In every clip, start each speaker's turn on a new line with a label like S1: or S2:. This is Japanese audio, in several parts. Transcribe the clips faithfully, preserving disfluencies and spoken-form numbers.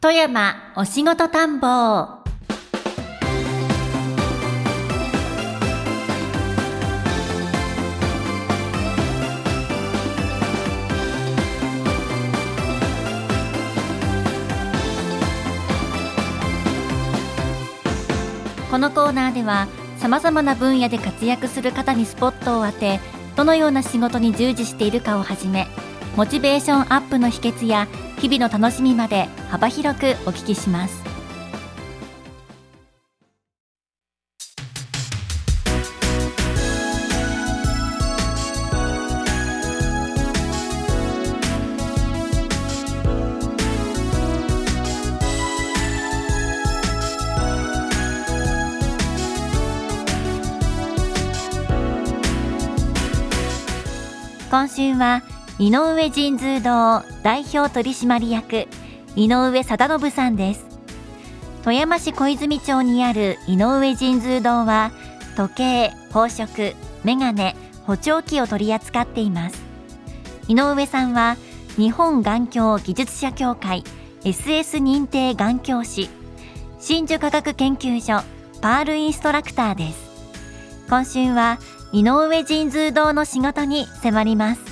S1: 富山お仕事探訪。このコーナーではさまざまな分野で活躍する方にスポットを当て、どのような仕事に従事しているかをはじめ、モチベーションアップの秘訣や日々の楽しみまで幅広くお聞きします。今週は井上神通堂代表取締役井上貞信さんです。富山市小泉町にある井上神通堂は時計、宝飾、メガネ、補聴器を取り扱っています。井上さんは日本眼鏡技術者協会 エスエス 認定眼鏡師、真珠科学研究所パールインストラクターです。今週は井上神通堂の仕事に迫ります。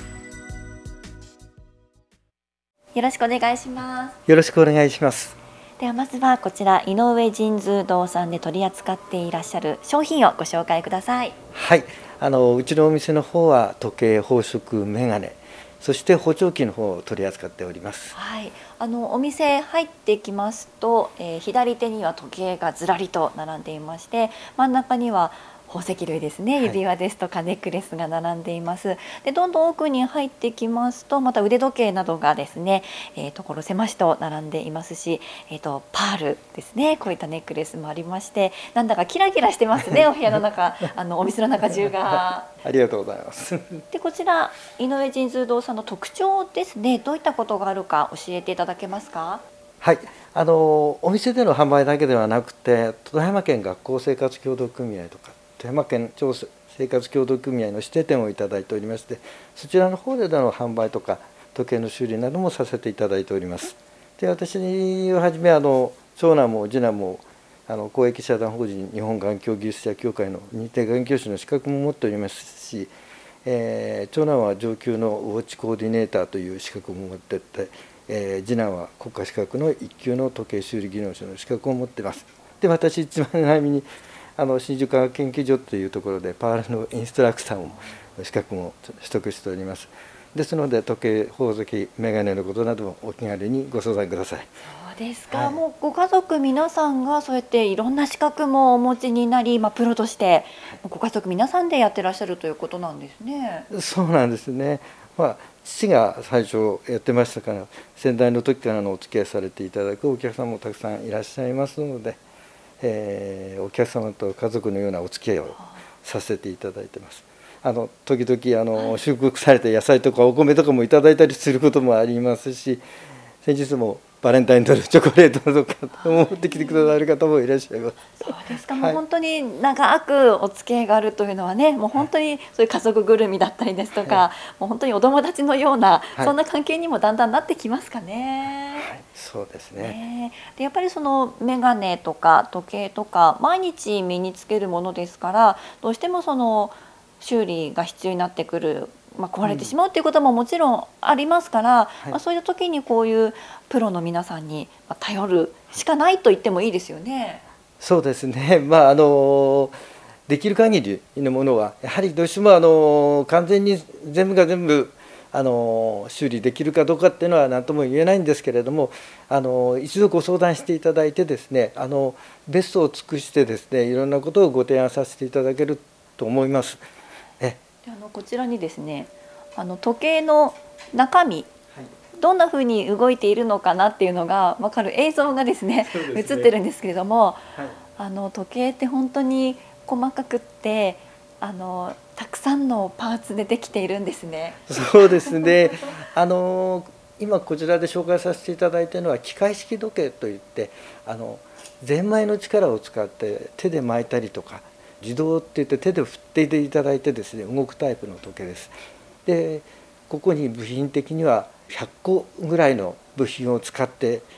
S1: よろしくお願いします。
S2: よろしくお願いします。
S1: ではまずはこちら井上神通堂さんで取り扱っていらっしゃる商品をご紹介ください。
S2: はい、あのうちのお店の方は時計、宝飾、メガネ、そして補聴器の方を取り扱っております。
S1: はい、あのお店入ってきますと、えー、左手には時計がずらりと並んでいまして、真ん中には宝石類ですね、指輪ですとかネックレスが並んでいます。はい、でどんどん奥に入ってきますと、また腕時計などがですね、えー、所狭しと並んでいますし、えー、とパールですね、こういったネックレスもありまして、なんだかキラキラしてますねお部屋の中あのお店の中中が
S2: ありがとうございます。
S1: でこちら井上神通堂さんの特徴ですね、どういったことがあるか教えていただけますか？
S2: はい、あのお店での販売だけではなくて、富山県学校生活協同組合とか富山県町生活協同組合の指定店をいただいておりまして、そちらの方での販売とか時計の修理などもさせていただいております。で私をはじめあの長男も次男もあの公益社団法人日本眼鏡技術者協会の認定眼鏡師の資格も持っておりますし、えー、長男は上級のウォッチコーディネーターという資格も持っていて、えー、次男は国家資格のいっ級の時計修理技能士の資格を持っています。で私一番悩みにあの真珠科学研究所というところでパールのインストラクターも資格も取得しております。ですので時計、宝石、メガネのことなどもお気軽にご相談ください。
S1: そうですか、
S2: はい、
S1: もうご家族皆さんがそうやっていろんな資格もお持ちになり、まあ、プロとしてご家族皆さんでやってらっしゃるということなんですね。
S2: そうなんですね。まあ、父が最初やってましたから、先代の時からのお付き合いされていただくお客さんもたくさんいらっしゃいますので、えー、お客様と家族のようなお付き合いをさせていただいてます。あの時々あの、はい、収穫された野菜とかお米とかもいただいたりすることもありますし、先日もバレンタインデーのチョコレートとか持ってきてくださる方もいらっしゃいます。
S1: そうですか、はい、もう本当に長くお付き合いがあるというのはね、もう本当にそういう家族ぐるみだったりですとか、はい、もう本当にお友達のような、はい、そんな関係にもだんだんなってきますかね。
S2: はい、そうですね。
S1: ねでやっぱりそのメガネとか時計とか毎日身につけるものですから、どうしてもその修理が必要になってくる、まあ、壊れてしまうということももちろんありますから、うん、まあ、そういう時にこういうプロの皆さんに頼るしかないと言ってもいいですよね。
S2: そうですね、まあ、あのできる限りのものはやはりどうしてもあの完全に全部が全部あの修理できるかどうかっていうのは何とも言えないんですけれども、あの一度ご相談していただいてですね、あのベストを尽くしてですね、いろんなことをご提案させていただけると思います。え
S1: であのこちらにですね、あの時計の中身、はい、どんなふうに動いているのかなっていうのが分かる映像がですね、ですね映ってるんですけれども、はい、あの時計って本当に細かくってあのたくさんのパーツでできているんですね。
S2: そうですねあの今こちらで紹介させていただいているのは機械式時計といって、あのゼンマイの力を使って手で巻いたりとか、自動っていって手で振っていただいてですね動くタイプの時計です。でここに部品的にはひゃっこぐらいの部品を使って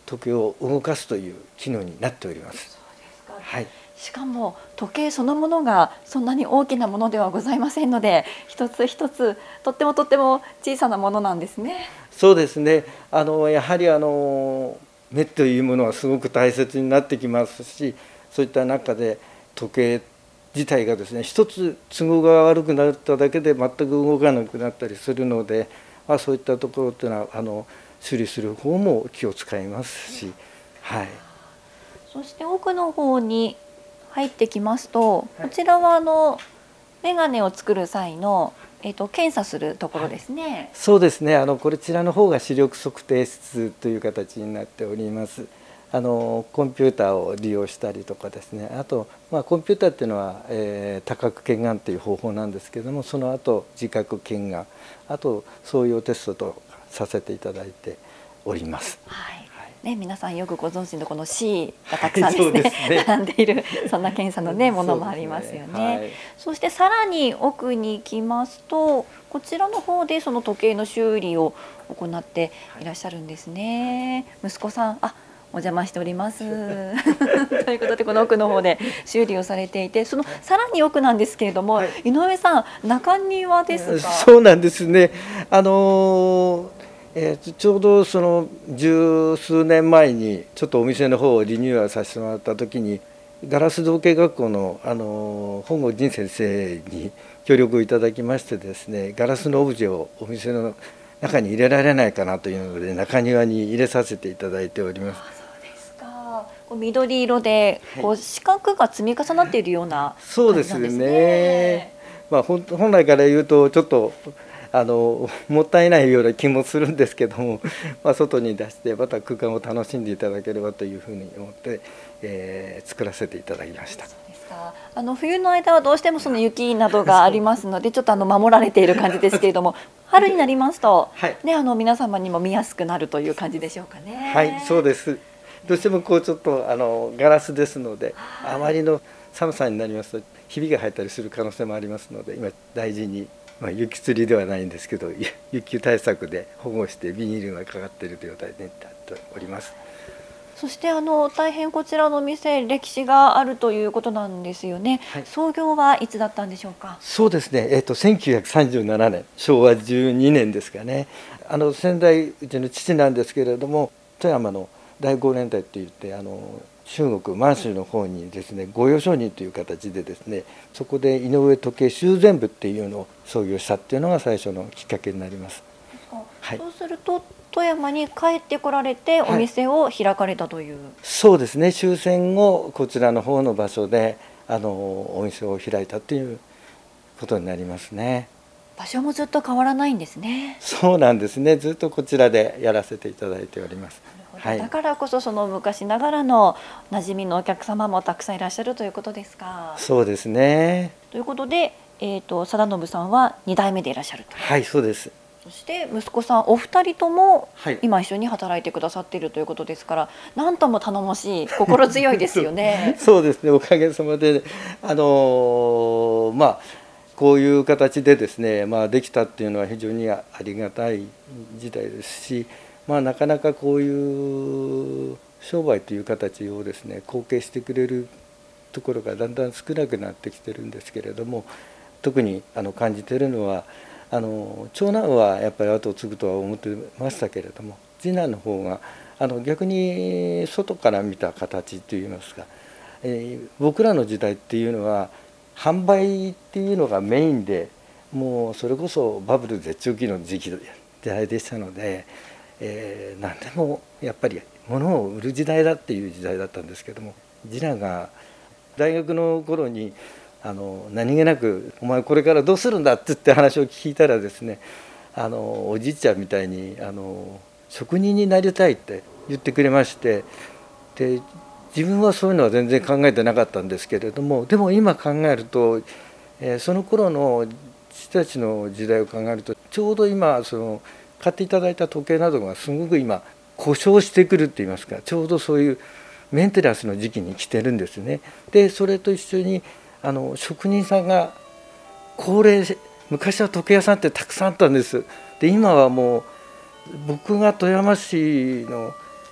S2: 時計を動かすという機能になっております。
S3: そうですか。
S2: はい、
S3: しかも時計そのものがそんなに大きなものではございませんので、一つ一つとってもとっても小さなものなんですね。
S2: そうですね。あのやはりあの目というものはすごく大切になってきますし、そういった中で時計自体がですね、一つ都合が悪くなっただけで全く動かなくなったりするので、まあ、そういったところっていうのはあの修理する方も気を使いますし、はい、
S3: そして奥の方に入ってきますと、こちらはあのメガネを作る際の、えー、と検査するところですね。
S2: はい、そうですね。あのこちらの方が視力測定室という形になっております。あのコンピューターを利用したりとかですね、あと、まあ、コンピューターっていうのは、えー、多角検眼という方法なんですけれども、その後自覚検眼、あとそういうテストとさせていただいております。
S3: はいね、皆さんよくご存知のこの C がたくさんですね、はい、
S2: ね
S3: 並んでいるそんな検査の、ね、ものもありますよね。そ, ね、はい、そしてさらに奥に行きますと、こちらの方でその時計の修理を行っていらっしゃるんですね。息子さん、あ、お邪魔しておりますということで、この奥の方で修理をされていて、そのさらに奥なんですけれども、はい、井上さん、中庭ですか？
S2: そうなんですね。あのーえー、ちょうどその十数年前にちょっとお店の方をリニューアルさせてもらった時に、ガラス造形学校の、あの本郷仁先生に協力をいただきましてですね、ガラスのオブジェをお店の中に入れられないかなというので、中庭に入れさせていただいております。
S3: あ、そうですか。こう緑色でこう四角が積み重なっているような感じなんですね。
S2: そうですね。まあ、本来から言うとちょっとあのもったいないような気もするんですけども、まあ、外に出してまた空間を楽しんでいただければというふうに思って、えー、作らせていただきました。
S3: そうですか。あの冬の間はどうしてもその雪などがありますので、ちょっとあの守られている感じですけれども、春になりますと、はい、ね、あの皆様にも見やすくなるという感じでしょうかね。
S2: はい、そうです。どうしてもこうちょっとあのガラスですので、はい、あまりの寒さになりますとひびが入ったりする可能性もありますので、今大事に、まあ、雪吊りではないんですけど、雪対策で保護してビニールがかかっている状態になっております。
S3: そしてあの大変こちらのお店、歴史があるということなんですよね。はい、創業はいつだったんでしょうか？
S2: そうですね、えー、とせんきゅうひゃくさんじゅうななねん、しょうわじゅうにねんですかね。あの先代うちの父なんですけれども、富山の第五年代といって、あの中国満州の方にですね、御用商人という形でですね、そこで井上時計修繕部っていうのを創業したっていうのが最初のきっかけになります。
S3: はい、そうすると富山に帰ってこられてお店を開かれたという、はい、
S2: そうですね。終戦後こちらの方の場所であのお店を開いたということになりますね。
S3: 場所もずっと変わらないんですね。
S2: そうなんですね。ずっとこちらでやらせていただいております。
S3: はい、だからこそその昔ながらの馴染みのお客様もたくさんいらっしゃるということですか？
S2: そうですね。
S3: ということで、えーと、貞信さんはに代目でいらっしゃると。
S2: はい、そうです。
S3: そして息子さんお二人とも今一緒に働いてくださっているということですから、はい、なんとも頼もしい、心強いですよね。
S2: そうですね、おかげさまで、あのー、まあこういう形でですね、まあ、できたっていうのは非常にありがたい事態ですし、まあ、なかなかこういう商売という形をですね後継してくれるところがだんだん少なくなってきてるんですけれども、特にあの感じているのは、あの長男はやっぱり後を継ぐとは思ってましたけれども、次男の方があの逆に外から見た形といいますか、えー、僕らの時代っていうのは販売っていうのがメインで、もうそれこそバブル絶頂期の時期時代でしたので、えー、何でもやっぱり物を売る時代だっていう時代だったんですけども、次男が大学の頃にあの何気なく「お前これからどうするんだ」って言って話を聞いたらですね、あのおじいちゃんみたいにあの職人になりたいって言ってくれまして、で自分はそういうのは全然考えてなかったんですけれども、でも今考えると、えー、その頃の父たちの時代を考えると、ちょうど今その買っていただいた時計などがすごく今故障してくるって言いますか、ちょうどそういうメンテナンスの時期に来てるんですね。でそれと一緒にあの職人さんが高齢、昔は時計屋さんってたくさんあったんです。で今はもう僕が富山市の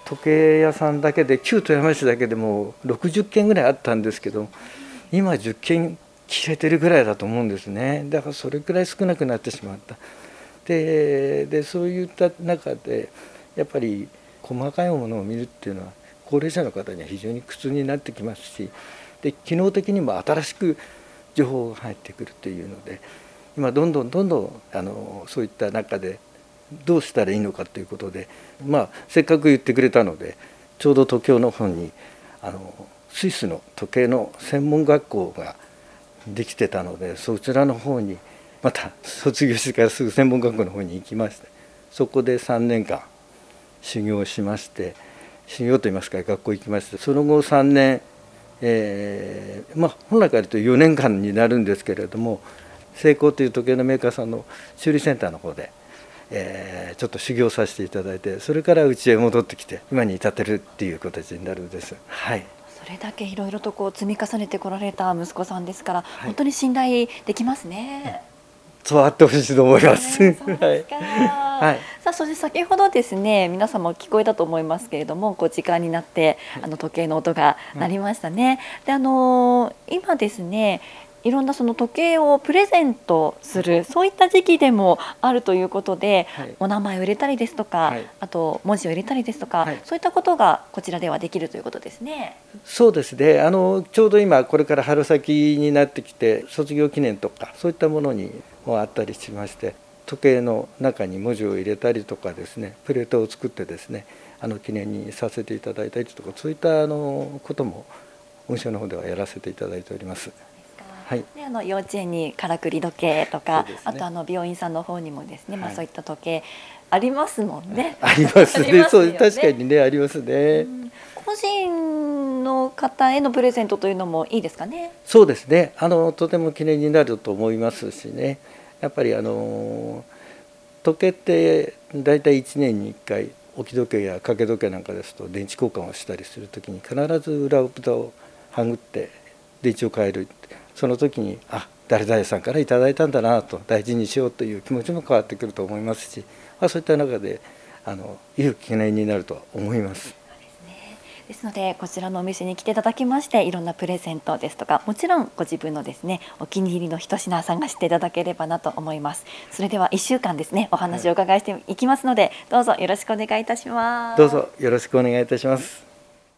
S2: 時計屋さんだけで旧富山市だけでもろくじゅっけんぐらいあったんですけど、今じゅっけん切れてるぐらいだと思うんですね。だからそれくらい少なくなってしまった。で, でそういった中でやっぱり細かいものを見るっていうのは高齢者の方には非常に苦痛になってきますし、で機能的にも新しく情報が入ってくるというので、今どんどんどんどんあのそういった中でどうしたらいいのかということで、まあ、せっかく言ってくれたので、ちょうど東京の方にあのスイスの時計の専門学校ができてたので、そちらの方にまた卒業してからすぐ専門学校の方に行きまして、そこでさんねんかん修行しまして、修行といいますか学校行きまして、その後さんねん、えーまあ、本来から言うとよねんかんになるんですけれども、セイコーという時計のメーカーさんの修理センターの方で、えー、ちょっと修行させていただいて、それからうちへ戻ってきて今に至ってるっていう形になるんです。はい、
S3: それだけいろいろとこう積み重ねてこられた息子さんですから、
S2: はい、
S3: 本当に信頼できますね。
S2: そうあってほしいと思います。
S3: えー、そうですか。
S2: はい、
S3: さあ、そして先ほどですね、皆さんも聞こえたと思いますけれども、こう時間になってあの時計の音が鳴りましたね。うん、であのー、今ですね、いろんなその時計をプレゼントする、そういった時期でもあるということで、はい、お名前を入れたりですとか、はい、あと文字を入れたりですとか、はい、そういったことがこちらではできるということですね。
S2: そうですね、あのちょうど今これから春先になってきて、卒業記念とかそういったものにもあったりしまして、時計の中に文字を入れたりとかですね、プレートを作ってですね、あの記念にさせていただいたりとか、そういったあのことも御社の方ではやらせていただいております。はい、
S3: であの幼稚園にからくり時計とか、ね、あとあの病院さんの方にもですね、まあ、そういった時計ありますもんね。
S2: ありますね。そう、確かにね、ありますね。うん、
S3: 個人の方へのプレゼントというのもいいですかね。
S2: そうですね、あのとても記念になると思いますしね、やっぱりあの時計ってだいたいいちねんにいっかい、置き時計や掛け時計なんかですと電池交換をしたりするときに必ず裏蓋をはぐって電池を変える。その時にあ誰々さんからいただいたんだなと、大事にしようという気持ちも変わってくると思いますし、まあ、そういった中であのいい記念になると思います。
S3: ですのでこちらのお店に来ていただきまして、いろんなプレゼントですとか、もちろんご自分のですねお気に入りの一品探していただければなと思います。それではいっしゅうかんですねお話をお伺いしていきますので、はい、どうぞよろしくお願いいたします。
S2: どうぞよろしくお願いいたします。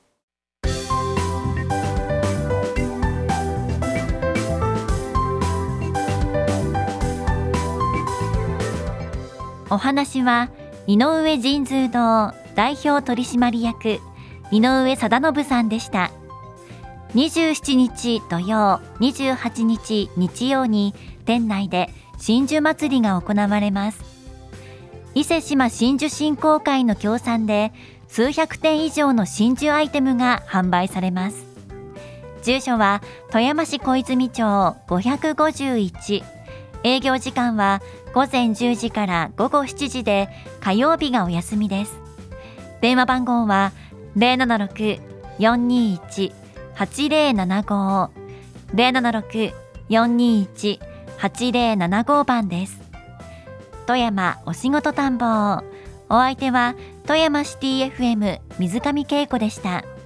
S1: お話は井上神通堂代表取締役井上貞信さんでした。にじゅうしちにち土曜、にじゅうはちにち日曜に店内で真珠祭りが行われます。伊勢志摩真珠振興会の協賛で数百点以上の真珠アイテムが販売されます。住所は富山市小泉町ごひゃくごじゅういち、営業時間はごぜんじゅうじからごごしちじで、火曜日がお休みです。電話番号は ゼロななろく よんにいち はちゼロななご ゼロななろく よんにいち はちゼロななご 番です。富山お仕事探訪、お相手は富山シティ エフエム 水上恵子でした。